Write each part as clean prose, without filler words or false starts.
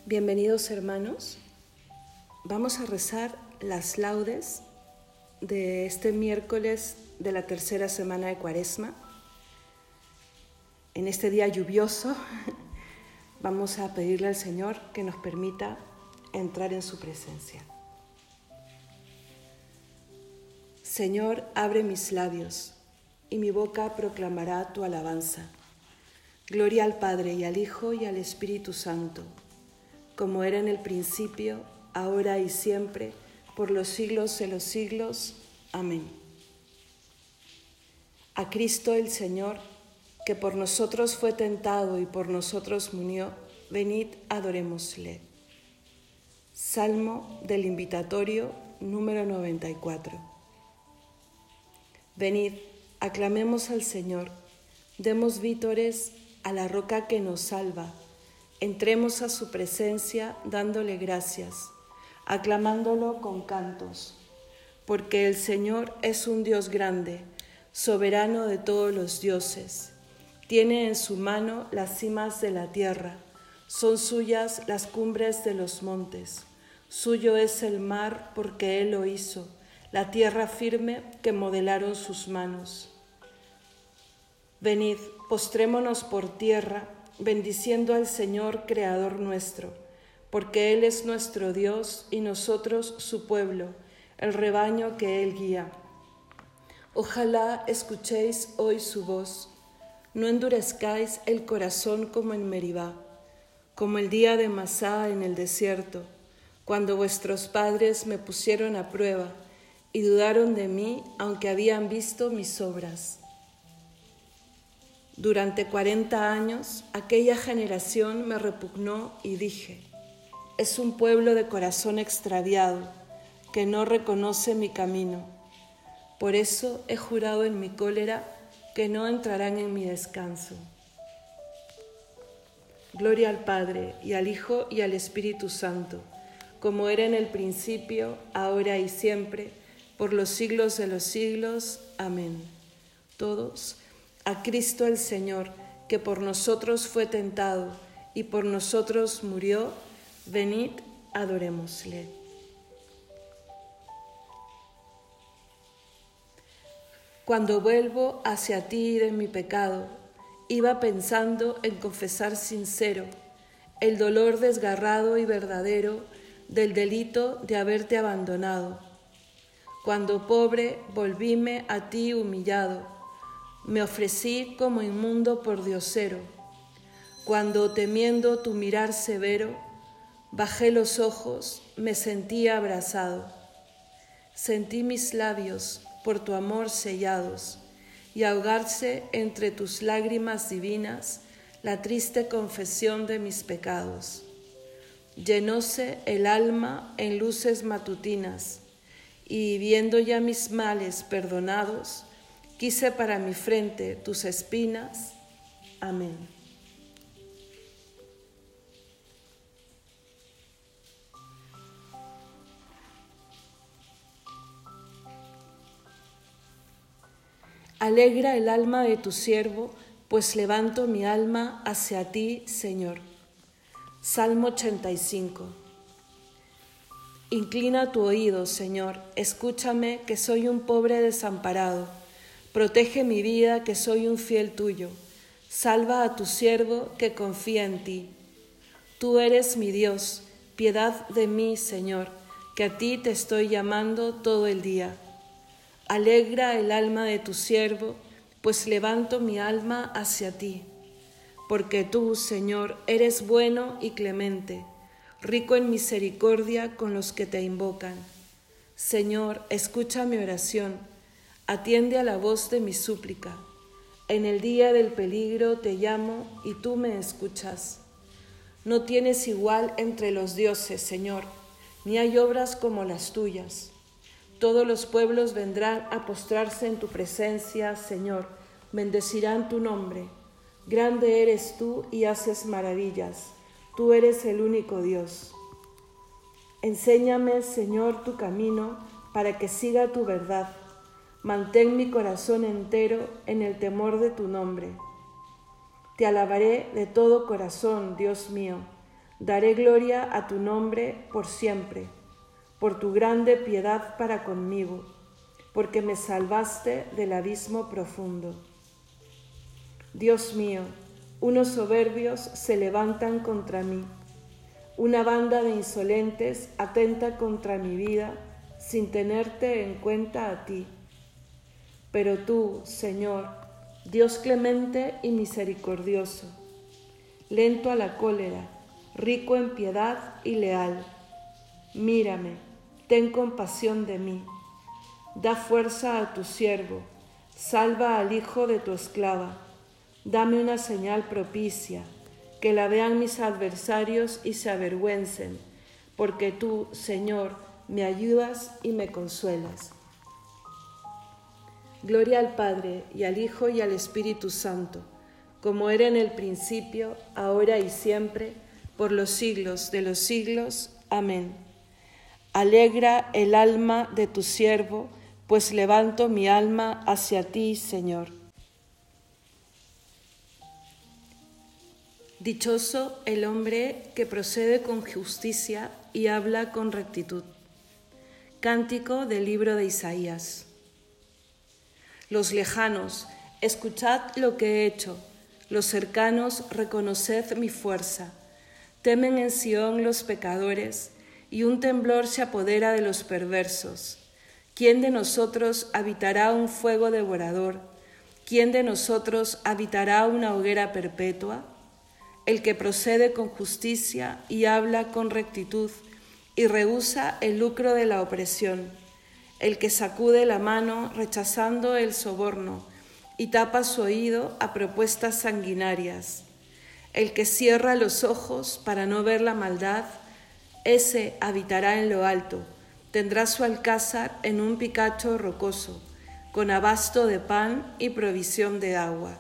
Bienvenidos hermanos, vamos a rezar las laudes de este miércoles de la tercera semana de Cuaresma. En este día lluvioso vamos a pedirle al Señor que nos permita entrar en su presencia. Señor, abre mis labios y mi boca proclamará tu alabanza. Gloria al Padre y al Hijo y al Espíritu Santo, como era en el principio, ahora y siempre, por los siglos de los siglos. Amén. A Cristo el Señor, que por nosotros fue tentado y por nosotros murió, venid, adorémosle. Salmo del Invitatorio, número 94. Venid, aclamemos al Señor, demos vítores a la roca que nos salva. Entremos a su presencia dándole gracias, aclamándolo con cantos, porque el Señor es un Dios grande, soberano de todos los dioses. Tiene en su mano las cimas de la tierra, son suyas las cumbres de los montes. Suyo es el mar porque Él lo hizo, la tierra firme que modelaron sus manos. Venid, postrémonos por tierra, bendiciendo al Señor, Creador nuestro, porque Él es nuestro Dios y nosotros su pueblo, el rebaño que Él guía. Ojalá escuchéis hoy su voz, no endurezcáis el corazón como en Meribá, como el día de Masá en el desierto, cuando vuestros padres me pusieron a prueba y dudaron de mí, aunque habían visto mis obras. Durante 40 años, aquella generación me repugnó y dije, es un pueblo de corazón extraviado, que no reconoce mi camino. Por eso he jurado en mi cólera que no entrarán en mi descanso. Gloria al Padre, y al Hijo, y al Espíritu Santo, como era en el principio, ahora y siempre, por los siglos de los siglos. Amén. Todos, a Cristo el Señor, que por nosotros fue tentado y por nosotros murió, venid, adorémosle. Cuando vuelvo hacia ti de mi pecado, iba pensando en confesar sincero el dolor desgarrado y verdadero del delito de haberte abandonado. Cuando pobre volvíme a ti humillado, me ofrecí como inmundo por diosero. Cuando temiendo tu mirar severo, bajé los ojos, me sentí abrazado. Sentí mis labios por tu amor sellados y ahogarse entre tus lágrimas divinas la triste confesión de mis pecados. Llenóse el alma en luces matutinas y viendo ya mis males perdonados, quise para mi frente tus espinas. Amén. Alegra el alma de tu siervo, pues levanto mi alma hacia ti, Señor. Salmo 85. Inclina tu oído, Señor, escúchame, que soy un pobre desamparado. Protege mi vida, que soy un fiel tuyo. Salva a tu siervo, que confía en ti. Tú eres mi Dios, piedad de mí, Señor, que a ti te estoy llamando todo el día. Alegra el alma de tu siervo, pues levanto mi alma hacia ti. Porque tú, Señor, eres bueno y clemente, rico en misericordia con los que te invocan. Señor, escucha mi oración, atiende a la voz de mi súplica. En el día del peligro te llamo y tú me escuchas. No tienes igual entre los dioses, Señor, ni hay obras como las tuyas. Todos los pueblos vendrán a postrarse en tu presencia, Señor, bendecirán tu nombre. Grande eres tú y haces maravillas, tú eres el único Dios. Enséñame, Señor, tu camino, para que siga tu verdad. Mantén mi corazón entero en el temor de tu nombre. Te alabaré de todo corazón, Dios mío. Daré gloria a tu nombre por siempre, por tu grande piedad para conmigo, porque me salvaste del abismo profundo. Dios mío, unos soberbios se levantan contra mí. Una banda de insolentes atenta contra mi vida sin tenerte en cuenta a ti. Pero tú, Señor, Dios clemente y misericordioso, lento a la cólera, rico en piedad y leal, mírame, ten compasión de mí. Da fuerza a tu siervo, salva al hijo de tu esclava. Dame una señal propicia, que la vean mis adversarios y se avergüencen, porque tú, Señor, me ayudas y me consuelas. Gloria al Padre, y al Hijo, y al Espíritu Santo, como era en el principio, ahora y siempre, por los siglos de los siglos. Amén. Alegra el alma de tu siervo, pues levanto mi alma hacia ti, Señor. Dichoso el hombre que procede con justicia y habla con rectitud. Cántico del libro de Isaías. Los lejanos, escuchad lo que he hecho. Los cercanos, reconoced mi fuerza. Temen en Sión los pecadores, y un temblor se apodera de los perversos. ¿Quién de nosotros habitará un fuego devorador? ¿Quién de nosotros habitará una hoguera perpetua? El que procede con justicia y habla con rectitud, y rehúsa el lucro de la opresión. El que sacude la mano rechazando el soborno, y tapa su oído a propuestas sanguinarias. El que cierra los ojos para no ver la maldad, ese habitará en lo alto, tendrá su alcázar en un picacho rocoso, con abasto de pan y provisión de agua.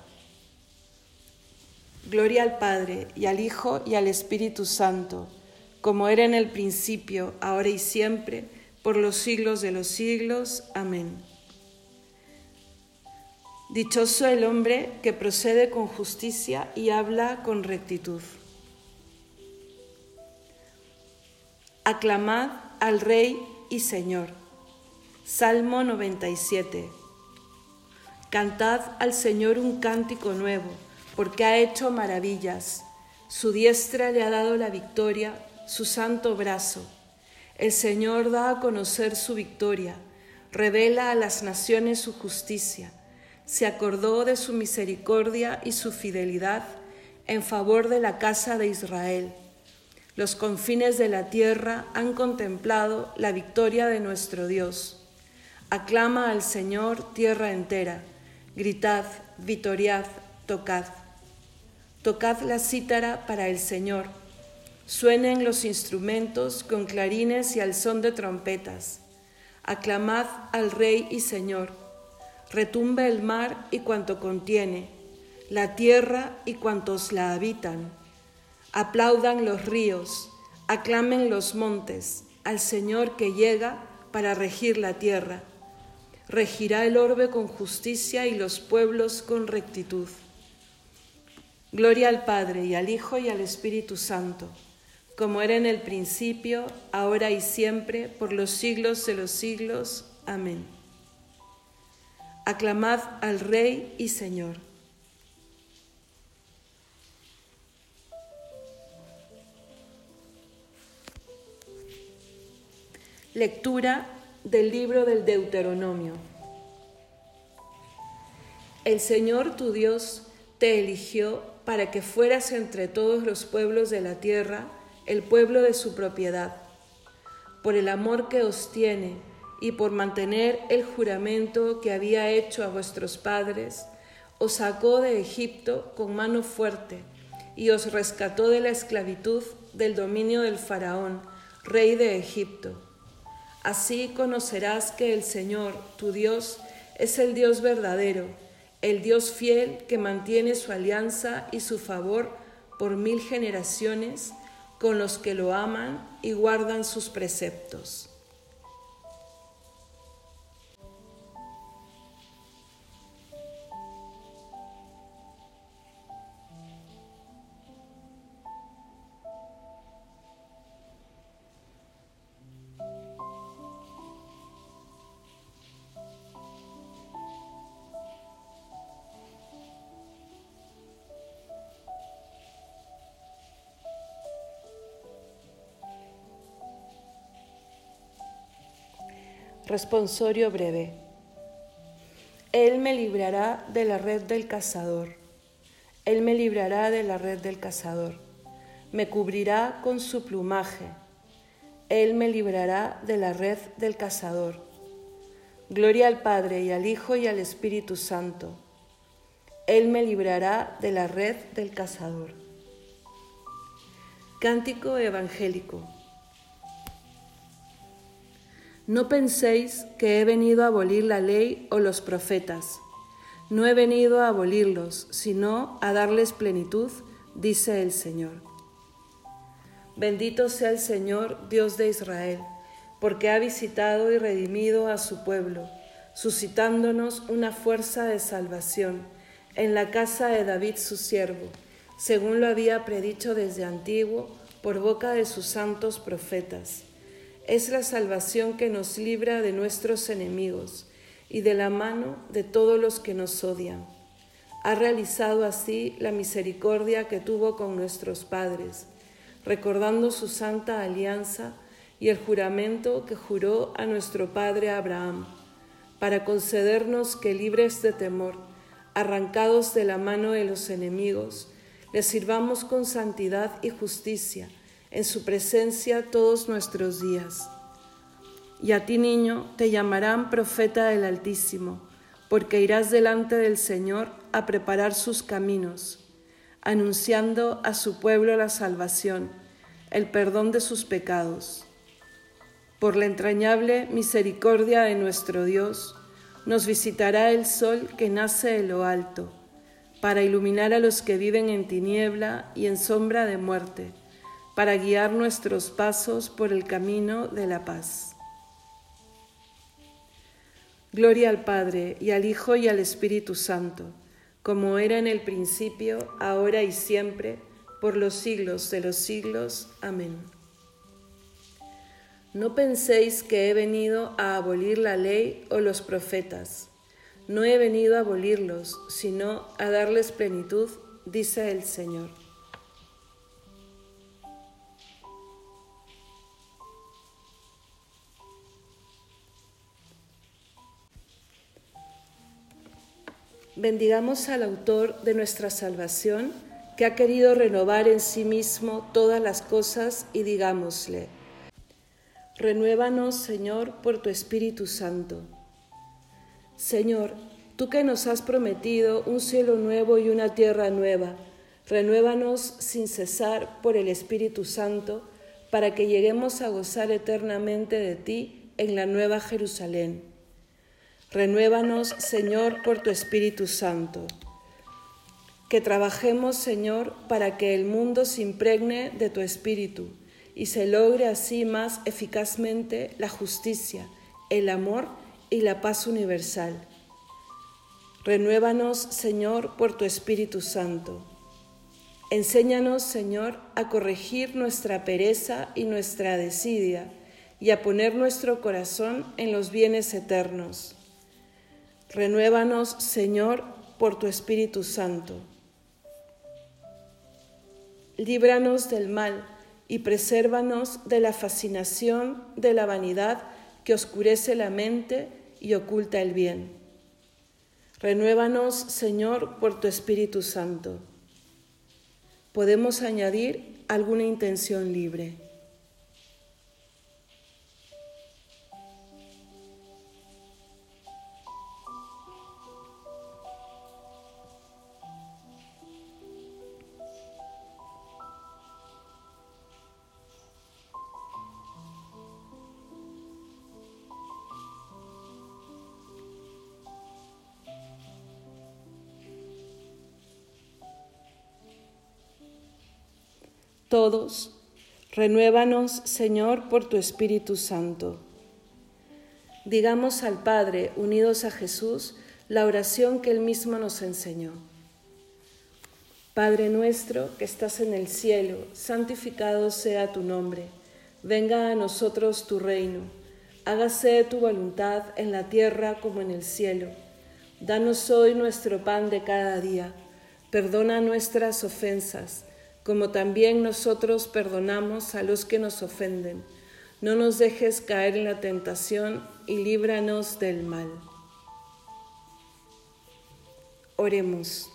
Gloria al Padre, y al Hijo, y al Espíritu Santo, como era en el principio, ahora y siempre, por los siglos de los siglos. Amén. Dichoso el hombre que procede con justicia y habla con rectitud. Aclamad al Rey y Señor. Salmo 97. Cantad al Señor un cántico nuevo, porque ha hecho maravillas. Su diestra le ha dado la victoria, su santo brazo. El Señor da a conocer su victoria, revela a las naciones su justicia. Se acordó de su misericordia y su fidelidad en favor de la casa de Israel. Los confines de la tierra han contemplado la victoria de nuestro Dios. Aclama al Señor tierra entera. Gritad, vitoriad, tocad. Tocad la cítara para el Señor. Suenen los instrumentos con clarines y al son de trompetas. Aclamad al Rey y Señor. Retumbe el mar y cuanto contiene, la tierra y cuantos la habitan. Aplaudan los ríos, aclamen los montes, al Señor que llega para regir la tierra. Regirá el orbe con justicia y los pueblos con rectitud. Gloria al Padre, y al Hijo, y al Espíritu Santo, como era en el principio, ahora y siempre, por los siglos de los siglos. Amén. Aclamad al Rey y Señor. Lectura del libro del Deuteronomio. El Señor tu Dios te eligió para que fueras entre todos los pueblos de la tierra el pueblo de su propiedad. Por el amor que os tiene y por mantener el juramento que había hecho a vuestros padres, os sacó de Egipto con mano fuerte y os rescató de la esclavitud del dominio del faraón, rey de Egipto. Así conocerás que el Señor, tu Dios, es el Dios verdadero, el Dios fiel que mantiene su alianza y su favor por 1000 generaciones con los que lo aman y guardan sus preceptos. Responsorio breve. Él me librará de la red del cazador. Él me librará de la red del cazador. Me cubrirá con su plumaje. Él me librará de la red del cazador. Gloria al Padre y al Hijo y al Espíritu Santo. Él me librará de la red del cazador. Cántico evangélico. No penséis que he venido a abolir la ley o los profetas. No he venido a abolirlos, sino a darles plenitud, dice el Señor. Bendito sea el Señor, Dios de Israel, porque ha visitado y redimido a su pueblo, suscitándonos una fuerza de salvación en la casa de David su siervo, según lo había predicho desde antiguo por boca de sus santos profetas. Es la salvación que nos libra de nuestros enemigos y de la mano de todos los que nos odian. Ha realizado así la misericordia que tuvo con nuestros padres, recordando su santa alianza y el juramento que juró a nuestro padre Abraham, para concedernos que, libres de temor, arrancados de la mano de los enemigos, les sirvamos con santidad y justicia en su presencia todos nuestros días. Y a ti, niño, te llamarán profeta del Altísimo, porque irás delante del Señor a preparar sus caminos, anunciando a su pueblo la salvación, el perdón de sus pecados. Por la entrañable misericordia de nuestro Dios, nos visitará el sol que nace de lo alto, para iluminar a los que viven en tiniebla y en sombra de muerte, para guiar nuestros pasos por el camino de la paz. Gloria al Padre, y al Hijo, y al Espíritu Santo, como era en el principio, ahora y siempre, por los siglos de los siglos. Amén. No penséis que he venido a abolir la ley o los profetas. No he venido a abolirlos, sino a darles plenitud, dice el Señor. Bendigamos al autor de nuestra salvación, que ha querido renovar en sí mismo todas las cosas, y digámosle: renuévanos, Señor, por tu Espíritu Santo. Señor, tú que nos has prometido un cielo nuevo y una tierra nueva, renuévanos sin cesar por el Espíritu Santo, para que lleguemos a gozar eternamente de ti en la nueva Jerusalén. Renuévanos, Señor, por tu Espíritu Santo. Que trabajemos, Señor, para que el mundo se impregne de tu Espíritu y se logre así más eficazmente la justicia, el amor y la paz universal. Renuévanos, Señor, por tu Espíritu Santo. Enséñanos, Señor, a corregir nuestra pereza y nuestra desidia y a poner nuestro corazón en los bienes eternos. Renuévanos, Señor, por tu Espíritu Santo. Líbranos del mal y presérvanos de la fascinación de la vanidad que oscurece la mente y oculta el bien. Renuévanos, Señor, por tu Espíritu Santo. Podemos añadir alguna intención libre. Todos, renuévanos, Señor, por tu Espíritu Santo. Digamos al Padre, unidos a Jesús, la oración que Él mismo nos enseñó. Padre nuestro que estás en el cielo, santificado sea tu nombre. Venga a nosotros tu reino. Hágase tu voluntad en la tierra como en el cielo. Danos hoy nuestro pan de cada día. Perdona nuestras ofensas, como también nosotros perdonamos a los que nos ofenden. no nos dejes caer en la tentación y líbranos del mal. Oremos.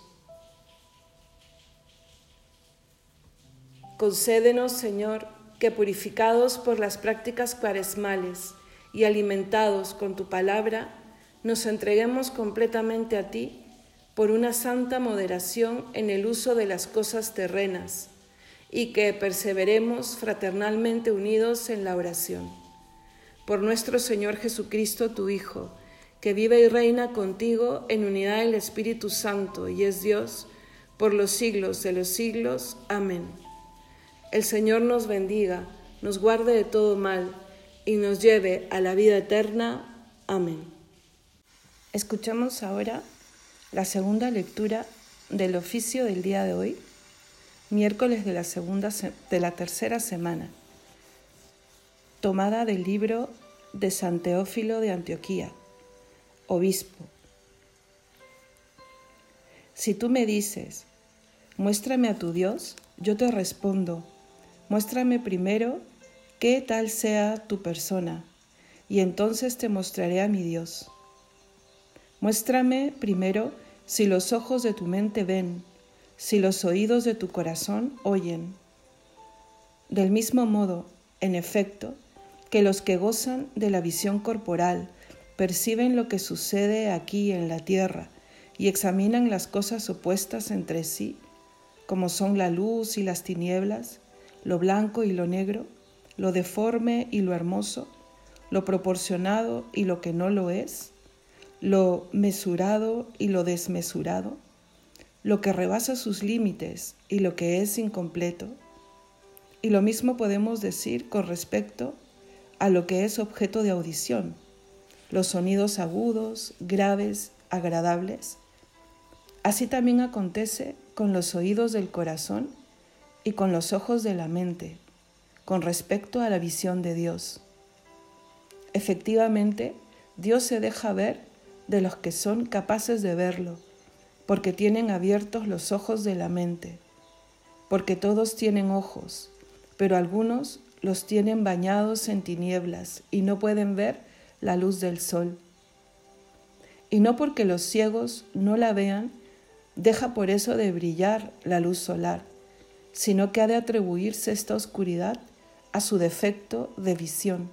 Concédenos, Señor, que purificados por las prácticas cuaresmales y alimentados con tu palabra, nos entreguemos completamente a ti por una santa moderación en el uso de las cosas terrenas y que perseveremos fraternalmente unidos en la oración. Por nuestro Señor Jesucristo, tu Hijo, que vive y reina contigo en unidad del Espíritu Santo y es Dios por los siglos de los siglos. Amén. El Señor nos bendiga, nos guarde de todo mal y nos lleve a la vida eterna. Amén. Escuchamos ahora la segunda lectura del oficio del día de hoy, miércoles de la tercera semana, tomada del libro de San Teófilo de Antioquía, obispo. Si tú me dices, muéstrame a tu Dios, yo te respondo, muéstrame primero qué tal sea tu persona, y entonces te mostraré a mi Dios. Muéstrame primero si los ojos de tu mente ven, si los oídos de tu corazón oyen. Del mismo modo, en efecto, que los que gozan de la visión corporal perciben lo que sucede aquí en la tierra y examinan las cosas opuestas entre sí, como son la luz y las tinieblas, lo blanco y lo negro, lo deforme y lo hermoso, lo proporcionado y lo que no lo es, lo mesurado y lo desmesurado, lo que rebasa sus límites y lo que es incompleto. Y lo mismo podemos decir con respecto a lo que es objeto de audición, los sonidos agudos, graves, agradables. Así también acontece con los oídos del corazón y con los ojos de la mente, con respecto a la visión de Dios. Efectivamente, Dios se deja ver de los que son capaces de verlo, porque tienen abiertos los ojos de la mente, porque todos tienen ojos, pero algunos los tienen bañados en tinieblas y no pueden ver la luz del sol. Y no porque los ciegos no la vean, deja por eso de brillar la luz solar, sino que ha de atribuirse esta oscuridad a su defecto de visión.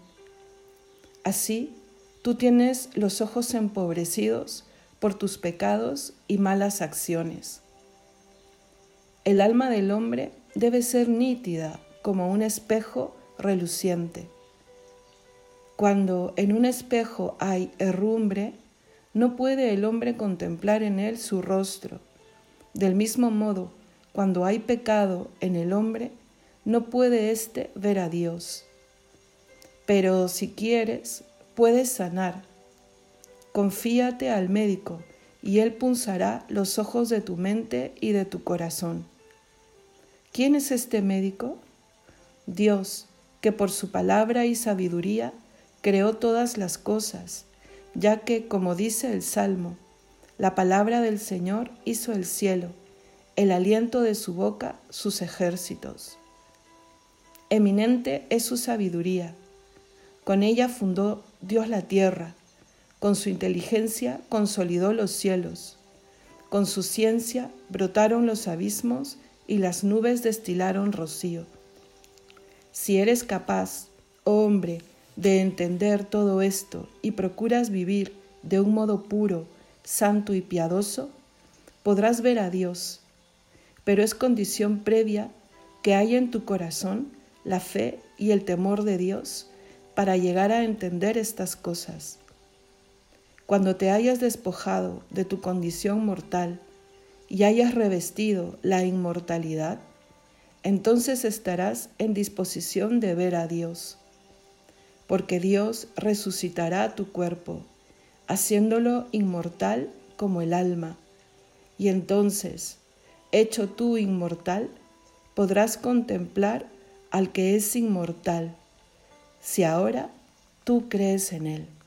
Así, tú tienes los ojos empobrecidos por tus pecados y malas acciones. El alma del hombre debe ser nítida como un espejo reluciente. Cuando en un espejo hay herrumbre, no puede el hombre contemplar en él su rostro. Del mismo modo, cuando hay pecado en el hombre, no puede éste ver a Dios. Pero si quieres, puedes sanar. Confíate al médico y él punzará los ojos de tu mente y de tu corazón. ¿Quién es este médico? Dios, que por su palabra y sabiduría creó todas las cosas, ya que, como dice el Salmo, la palabra del Señor hizo el cielo, el aliento de su boca sus ejércitos. Eminente es su sabiduría. Con ella fundó Dios la tierra, con su inteligencia consolidó los cielos, con su ciencia brotaron los abismos y las nubes destilaron rocío. Si eres capaz, oh hombre, de entender todo esto y procuras vivir de un modo puro, santo y piadoso, podrás ver a Dios, pero es condición previa que haya en tu corazón la fe y el temor de Dios para llegar a entender estas cosas. Cuando te hayas despojado de tu condición mortal y hayas revestido la inmortalidad, entonces estarás en disposición de ver a Dios, porque Dios resucitará tu cuerpo, haciéndolo inmortal como el alma, y entonces, hecho tú inmortal, podrás contemplar al que es inmortal, si ahora tú crees en él.